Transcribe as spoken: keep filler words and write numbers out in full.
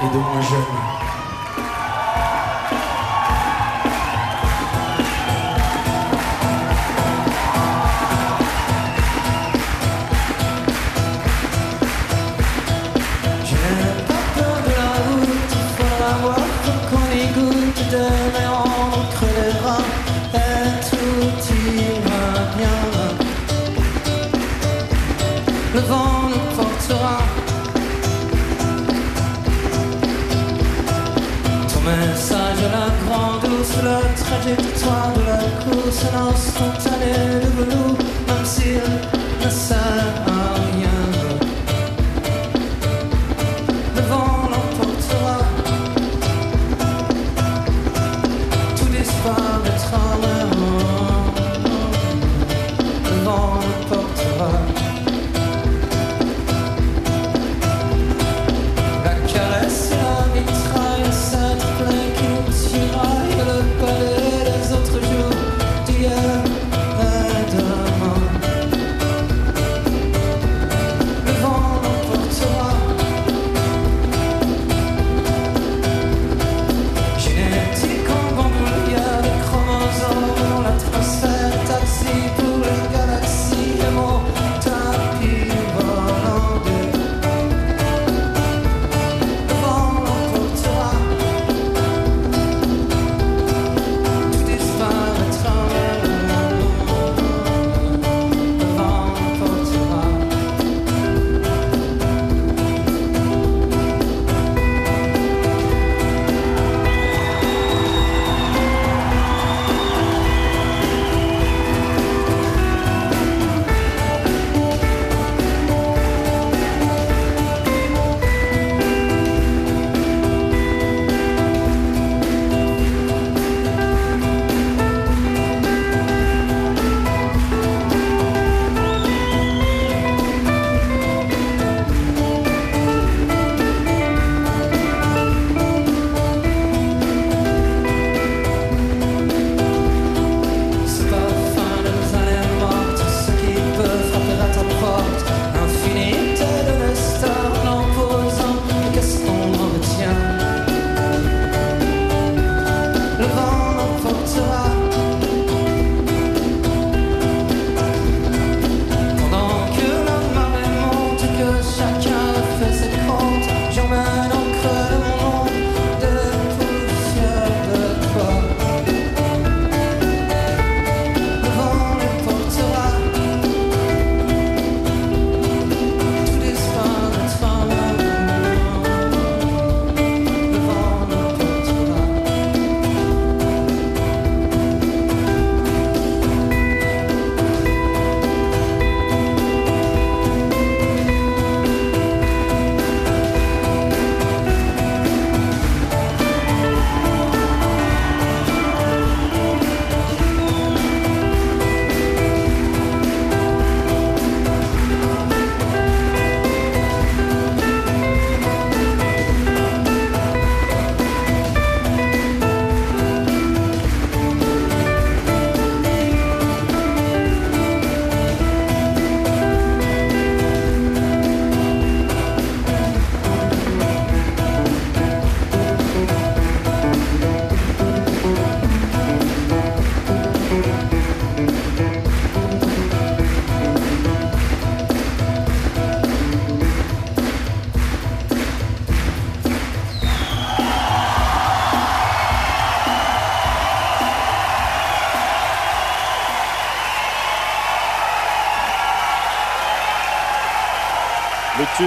et de moins jeunes. Mais on crèvera et tout ira bien. Le vent nous portera. Ton message à la grande ours, la trajectoire de la course, un instantané de velours, même s'il ne sert à rien. Le vent l'emportera. Le vent le portera. La caresse et la mitraille, cette plaie qui nous tiraille, le palais des autres jours, d'hier et demain. Le vent l'emportera. Génétique en bambouillard, des chromosomes dans la tracette, taxi pour les galaxies, et mon tapis volant. Le vent l'emportera. Tout disparaîtra. Le vent l'emportera. Le tube.